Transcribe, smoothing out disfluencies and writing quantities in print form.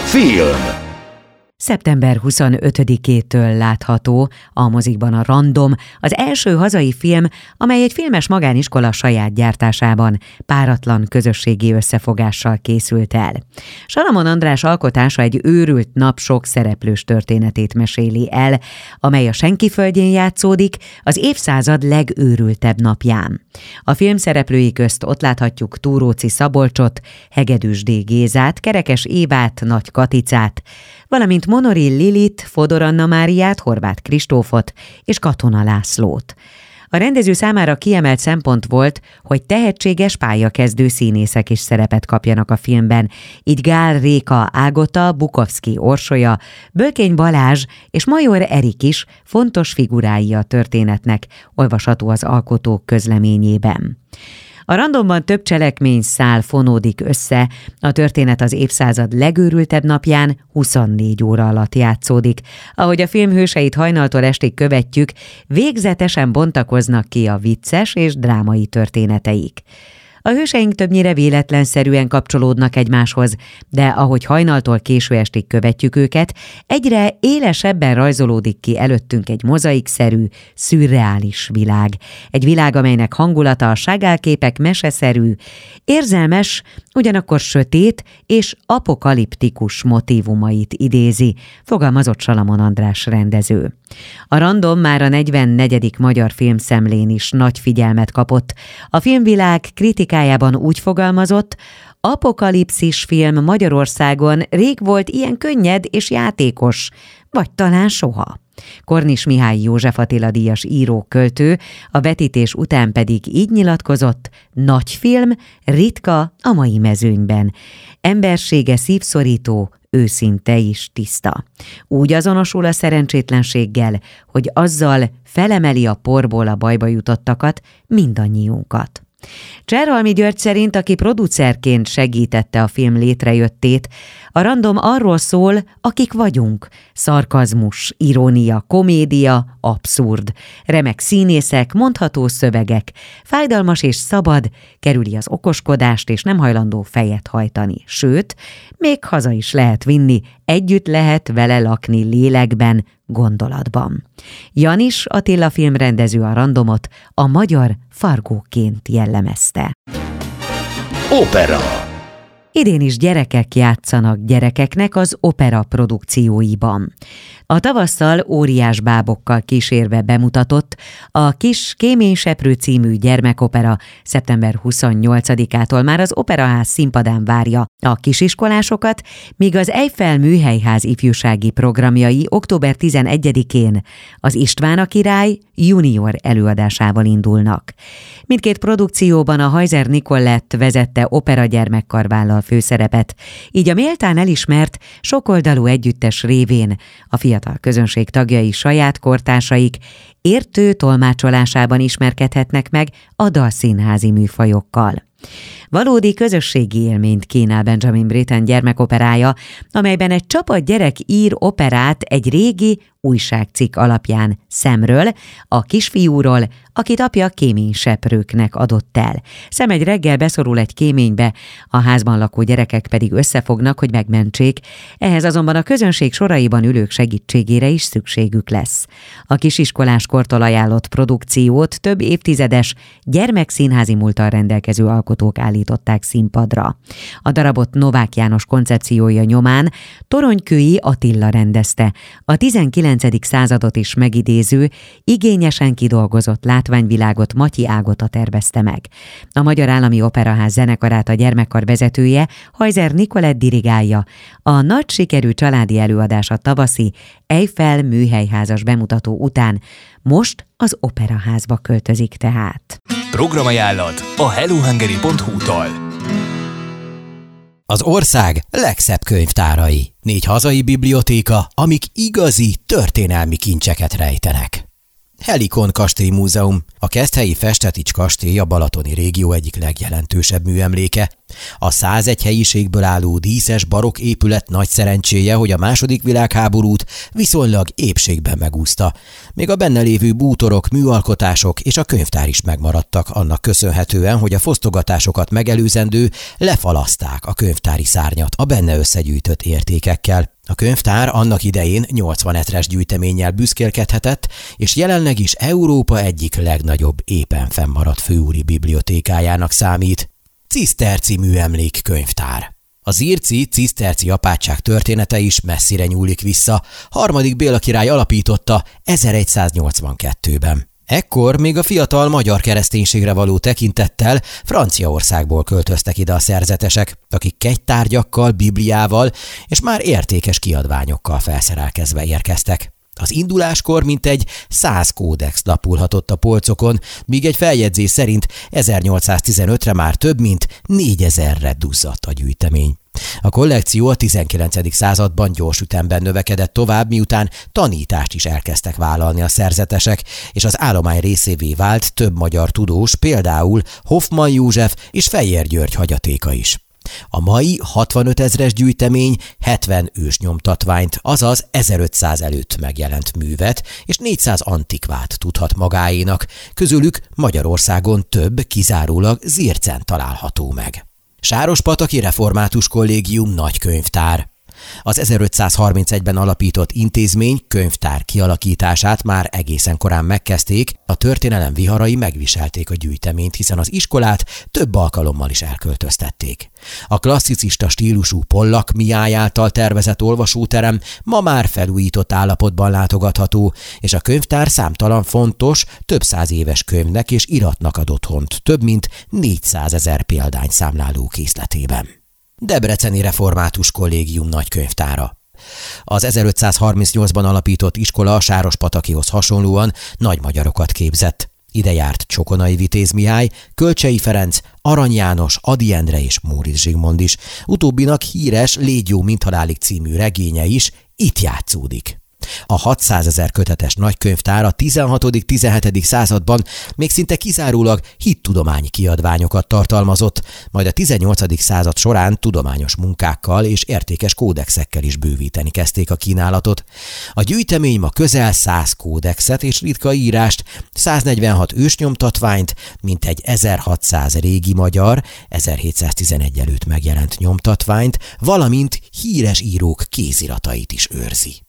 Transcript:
Film. Szeptember 25-től látható a mozikban a Random, az első hazai film, amely egy filmes magániskola saját gyártásában, páratlan közösségi összefogással készült el. Salamon András alkotása egy őrült nap sok szereplős történetét meséli el, amely a Senkiföldjén játszódik, az évszázad legőrültebb napján. A film szereplői közt ott láthatjuk Túróczi Szabolcsot, Hegedűs D. Gézát, Kerekes Évát, Nagy Katicát, valamint Monori Lilit, Fodor Anna Máriát, Horváth Kristófot és Katona Lászlót. A rendező számára kiemelt szempont volt, hogy tehetséges pályakezdő színészek is szerepet kapjanak a filmben, így Gál Réka Ágota, Bukovszky Orsolya, Bölkény Balázs és Major Erik is fontos figurái a történetnek, olvasható az alkotók közleményében. A Randomban több cselekményszál fonódik össze, a történet az évszázad legőrültebb napján 24 óra alatt játszódik. Ahogy a film hőseit hajnaltól estig követjük, végzetesen bontakoznak ki a vicces és drámai történeteik. A hőseink többnyire véletlenszerűen kapcsolódnak egymáshoz, de ahogy hajnaltól késő estig követjük őket, egyre élesebben rajzolódik ki előttünk egy mozaikszerű, szürreális világ. Egy világ, amelynek hangulata a ságálképek meseszerű, érzelmes, ugyanakkor sötét és apokaliptikus motívumait idézi, fogalmazott Salamon András rendező. A Random már a 44. Magyar Filmszemlén is nagy figyelmet kapott. A filmvilág kritikájában úgy fogalmazott: apokalipszis film Magyarországon rég volt ilyen könnyed és játékos, vagy talán soha. Kornis Mihály József Attila díjas író-költő a vetítés után pedig így nyilatkozott: nagy film, ritka a mai mezőnyben. Embersége szívszorító, őszinte is tiszta. Úgy azonosul a szerencsétlenséggel, hogy azzal felemeli a porból a bajba jutottakat, mindannyiunkat. Cserhalmi György szerint, aki producerként segítette a film létrejöttét, a Random arról szól, akik vagyunk. Szarkazmus, irónia, komédia, abszurd, remek színészek, mondható szövegek, fájdalmas és szabad, kerüli az okoskodást és nem hajlandó fejet hajtani. Sőt, még haza is lehet vinni, együtt lehet vele lakni lélekben, gondolatban. Janis Attila filmrendező a Randomot a magyar Fargóként jellemezte. Opera. Idén is gyerekek játszanak gyerekeknek az opera produkcióiban. A tavasszal óriás bábokkal kísérve bemutatott a Kis Kéményseprő című gyermekopera szeptember 28-ától már az Operaház színpadán várja a kisiskolásokat, míg az Eiffel Műhelyház ifjúsági programjai október 11-én az István a király junior előadásával indulnak. Mindkét produkcióban a Hajzer Nikolett vezette opera gyermekkar vállal főszerepet, így a méltán elismert sokoldalú együttes révén a fiatal közönség tagjai saját kortársaik értő tolmácsolásában ismerkedhetnek meg a dalszínházi műfajokkal. Valódi közösségi élményt kínál Benjamin Britten gyermekoperája, amelyben egy csapat gyerek ír operát egy régi újságcikk alapján Szemről, a kisfiúról, akit apja kéményseprőknek adott el. Szem egy reggel beszorul egy kéménybe, a házban lakó gyerekek pedig összefognak, hogy megmentsék, ehhez azonban a közönség soraiban ülők segítségére is szükségük lesz. A kisiskolás kortól ajánlott produkciót több évtizedes gyermekszínházi múlttal rendelkező alkotók állították színpadra. A darabot Novák János koncepciója nyomán Toronykői Attila rendezte, a 19. századot is megidéző, igényesen kidolgozott látványvilágot Matyi Ágota tervezte meg. A Magyar Állami Operaház zenekarát a gyermekkar vezetője, Hajzer Nikolett dirigálja. A nagy sikerű családi előadás a tavaszi Eiffel Műhelyházas bemutató után most az Operaházba költözik tehát. Programajánlat a hellohungary.hu-tól. Az ország legszebb könyvtárai. 4 hazai bibliotéka, amik igazi történelmi kincseket rejtenek. Helikon Kastélymúzeum, a keszthelyi Festetics kastély a balatoni régió egyik legjelentősebb műemléke, A 101 helyiségből álló díszes barokk épület nagy szerencséje, hogy a II. Világháborút viszonylag épségben megúszta. Még a benne lévő bútorok, műalkotások és a könyvtár is megmaradtak annak köszönhetően, hogy a fosztogatásokat megelőzendő lefalaszták a könyvtári szárnyat a benne összegyűjtött értékekkel. A könyvtár annak idején 80 etres gyűjteménnyel büszkélkedhetett, és jelenleg is Európa egyik legnagyobb éppen fennmaradt főúri bibliotékájának számít. Ciszterci műemlékkönyvtár. Az írci ciszterci apátság története is messzire nyúlik vissza. 3. Béla király alapította 1182-ben. Ekkor még a fiatal magyar kereszténységre való tekintettel Franciaországból költöztek ide a szerzetesek, akik kegytárgyakkal, Bibliával és már értékes kiadványokkal felszerelkezve érkeztek. Az induláskor mintegy 100 kódex lapulhatott a polcokon, míg egy feljegyzés szerint 1815-re már több mint 4000-re duzzadt a gyűjtemény. A kollekció a 19. században gyors ütemben növekedett tovább, miután tanítást is elkezdtek vállalni a szerzetesek, és az állomány részévé vált több magyar tudós, például Hoffmann József és Fejér György hagyatéka is. A mai 65 ezres gyűjtemény 70 ősnyomtatványt, azaz 1500 előtt megjelent művet és 400 antikvát tudhat magáénak, közülük Magyarországon több kizárólag Zircen található meg. Sárospataki Református Kollégium nagykönyvtár. Az 1531-ben alapított intézmény könyvtár kialakítását már egészen korán megkezdték, a történelem viharai megviselték a gyűjteményt, hiszen az iskolát több alkalommal is elköltöztették. A klasszicista stílusú Pollak Mihály által tervezett olvasóterem ma már felújított állapotban látogatható, és a könyvtár számtalan fontos, több száz éves könyvnek és iratnak ad otthont, több mint 400 000 példány számláló készletében. Debreceni Református Kollégium nagykönyvtára. Az 1538-ban alapított iskola a Sárospatakihoz hasonlóan nagy magyarokat képzett. Ide járt Csokonai Vitéz Mihály, Kölcsei Ferenc, Arany János, Ady Endre és Móricz Zsigmond is. Utóbbinak híres Légy jó, mint halálig című regénye is itt játszódik. A 600 000 kötetes nagykönyvtár a 16.-17. században még szinte kizárólag hittudományi kiadványokat tartalmazott, majd a 18. század során tudományos munkákkal és értékes kódexekkel is bővíteni kezdték a kínálatot. A gyűjtemény ma közel 100 kódexet és ritka írást, 146 ősnyomtatványt, mintegy 1600 régi magyar, 1711 előtt megjelent nyomtatványt, valamint híres írók kéziratait is őrzi.